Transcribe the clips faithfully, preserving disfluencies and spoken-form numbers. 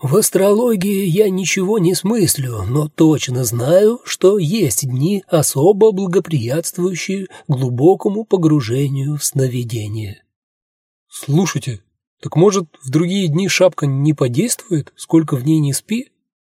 В астрологии я ничего не смыслю, но точно знаю, что есть дни, особо благоприятствующие глубокому погружению в сновидение. Слушайте, так может, в другие дни шапка не подействует, сколько в ней не спи?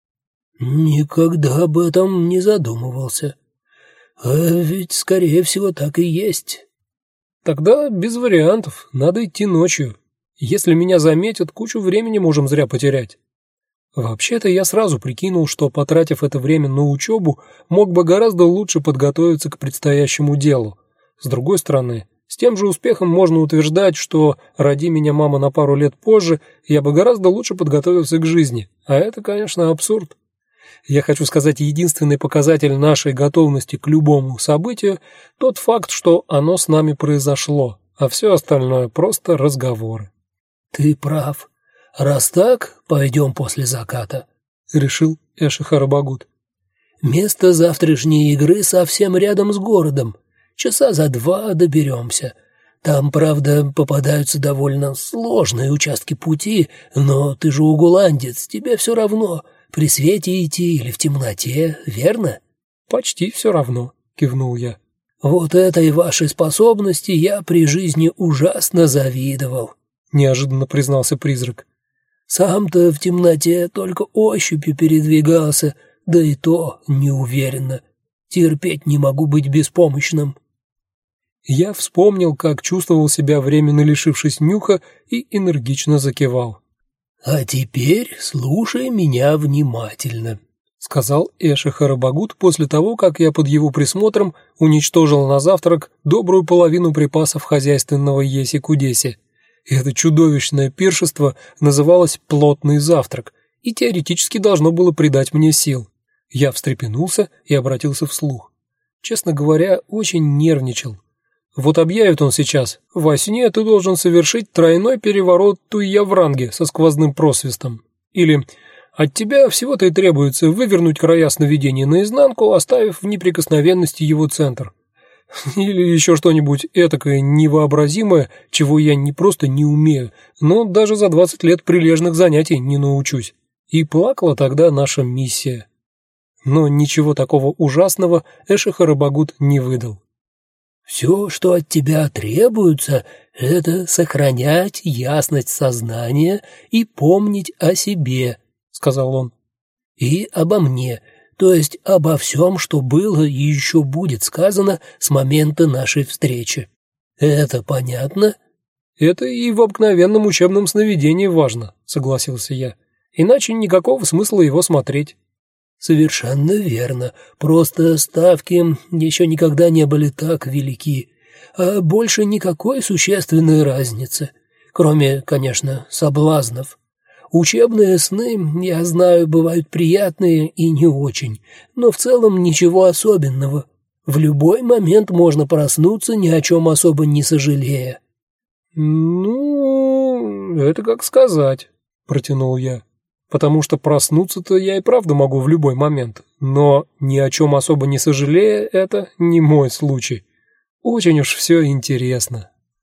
Никогда об этом не задумывался. А ведь, скорее всего, так и есть. Тогда без вариантов, надо идти ночью. Если меня заметят, кучу времени можем зря потерять. Вообще-то я сразу прикинул, что, потратив это время на учебу, мог бы гораздо лучше подготовиться к предстоящему делу. С другой стороны, с тем же успехом можно утверждать, что, роди меня мама на пару лет позже, я бы гораздо лучше подготовился к жизни. А это, конечно, абсурд. Я хочу сказать, единственный показатель нашей готовности к любому событию – тот факт, что оно с нами произошло, а все остальное – просто разговоры. Ты прав. Раз так, пойдем после заката, — решил Эши-Харабагут. Место завтрашней игры совсем рядом с городом. Часа за два доберемся. Там, правда, попадаются довольно сложные участки пути, но ты же угуландец, тебе все равно, при свете идти или в темноте, верно? Почти все равно, кивнул я. Вот этой вашей способности я при жизни ужасно завидовал, неожиданно признался призрак. Сам-то в темноте только ощупью передвигался, да и то неуверенно. Терпеть не могу быть беспомощным. Я вспомнил, как чувствовал себя, временно лишившись нюха, и энергично закивал. «А теперь слушай меня внимательно», — сказал Эши-Харабагут после того, как я под его присмотром уничтожил на завтрак добрую половину припасов хозяйственного еси-кудеси. Это чудовищное пиршество называлось «плотный завтрак» и теоретически должно было придать мне сил. Я встрепенулся и обратился вслух. Честно говоря, очень нервничал. Вот объявит он сейчас: «Во сне ты должен совершить тройной переворот туйя-вранги со сквозным просвистом». Или «От тебя всего-то и требуется вывернуть края сновидения наизнанку, оставив в неприкосновенности его центр». Или еще что-нибудь этакое невообразимое, чего я не просто не умею, но даже за двадцать лет прилежных занятий не научусь. И плакала тогда наша миссия. Но ничего такого ужасного Эши-Харабагут не выдал. «Все, что от тебя требуется, это сохранять ясность сознания и помнить о себе», — сказал он. «И обо мне, то есть обо всем, что было и еще будет сказано с момента нашей встречи. Это понятно?» «Это и в обыкновенном учебном сновидении важно», — согласился я. «Иначе никакого смысла его смотреть». «Совершенно верно. Просто ставки еще никогда не были так велики, а больше никакой существенной разницы, кроме, конечно, соблазнов. Учебные сны, я знаю, бывают приятные и не очень, но в целом ничего особенного. В любой момент можно проснуться, ни о чем особо не сожалея». «Ну, это как сказать», — протянул я. «Потому что проснуться-то я и правда могу в любой момент, но ни о чем особо не сожалея — это не мой случай. Очень уж все интересно».